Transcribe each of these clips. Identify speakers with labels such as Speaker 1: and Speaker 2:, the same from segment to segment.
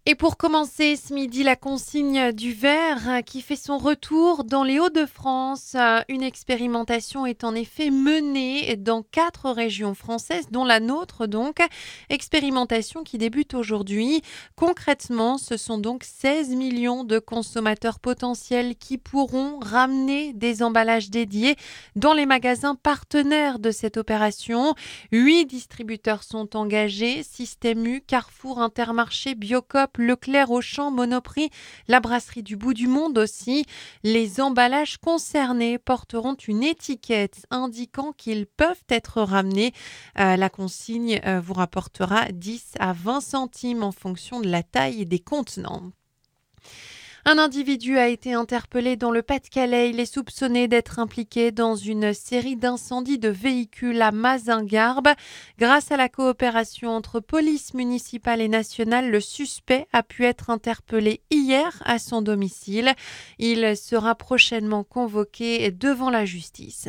Speaker 1: Et pour commencer ce midi, la consigne du verre qui fait son retour dans les Hauts-de-France. Une expérimentation est en effet menée dans 4 régions françaises, dont la nôtre donc. Expérimentation qui débute aujourd'hui. Concrètement, ce sont donc 16 millions de consommateurs potentiels qui pourront ramener des emballages dédiés dans les magasins partenaires de cette opération. 8 distributeurs sont engagés, Système U, Carrefour, Intermarché, Biocoop, Leclerc, Auchan, Monoprix, la brasserie du bout du monde aussi. Les emballages concernés porteront une étiquette indiquant qu'ils peuvent être ramenés. La consigne vous rapportera 10 à 20 centimes en fonction de la taille des contenants. Un individu a été interpellé dans le Pas-de-Calais. Il est soupçonné d'être impliqué dans une série d'incendies de véhicules à Mazingarbe. Grâce à la coopération entre police municipale et nationale, le suspect a pu être interpellé hier à son domicile. Il sera prochainement convoqué devant la justice.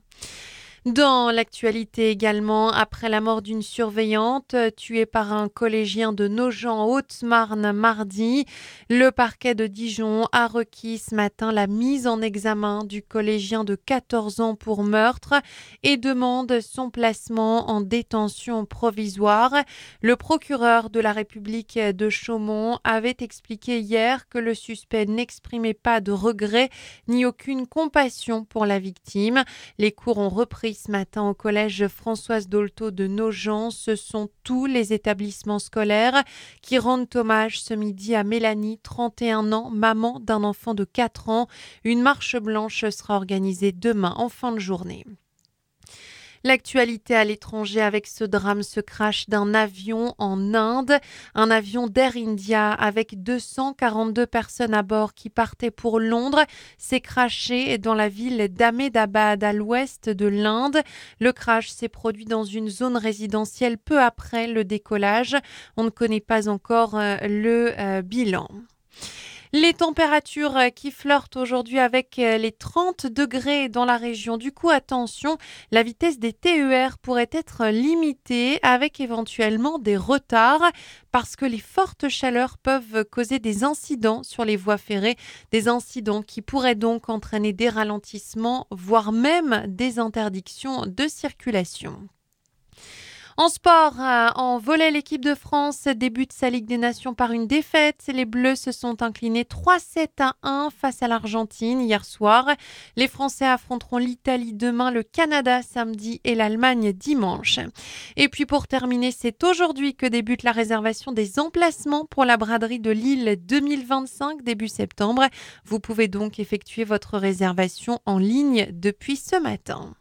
Speaker 1: Dans l'actualité également, après la mort d'une surveillante tuée par un collégien de Nogent en Haute-Marne mardi, le parquet de Dijon a requis ce matin la mise en examen du collégien de 14 ans pour meurtre et demande son placement en détention provisoire. Le procureur de la République de Chaumont avait expliqué hier que le suspect n'exprimait pas de regret ni aucune compassion pour la victime. Les cours ont repris ce matin au collège Françoise Dolto de Nogent. Ce sont tous les établissements scolaires qui rendent hommage ce midi à Mélanie, 31 ans, maman d'un enfant de 4 ans. Une marche blanche sera organisée demain en fin de journée. L'actualité à l'étranger avec ce drame, ce crash d'un avion en Inde, un avion d'Air India avec 242 personnes à bord qui partaient pour Londres, s'est crashé dans la ville d'Ahmedabad à l'ouest de l'Inde. Le crash s'est produit dans une zone résidentielle peu après le décollage. On ne connaît pas encore le bilan. Les températures qui flirtent aujourd'hui avec les 30 degrés dans la région. Du coup, attention, la vitesse des TER pourrait être limitée avec éventuellement des retards parce que les fortes chaleurs peuvent causer des incidents sur les voies ferrées, des incidents qui pourraient donc entraîner des ralentissements, voire même des interdictions de circulation. En sport, en volley, l'équipe de France débute sa Ligue des Nations par une défaite. Les Bleus se sont inclinés 3-7-1 face à l'Argentine hier soir. Les Français affronteront l'Italie demain, le Canada samedi et l'Allemagne dimanche. Et puis pour terminer, c'est aujourd'hui que débute la réservation des emplacements pour la braderie de Lille 2025 début septembre. Vous pouvez donc effectuer votre réservation en ligne depuis ce matin.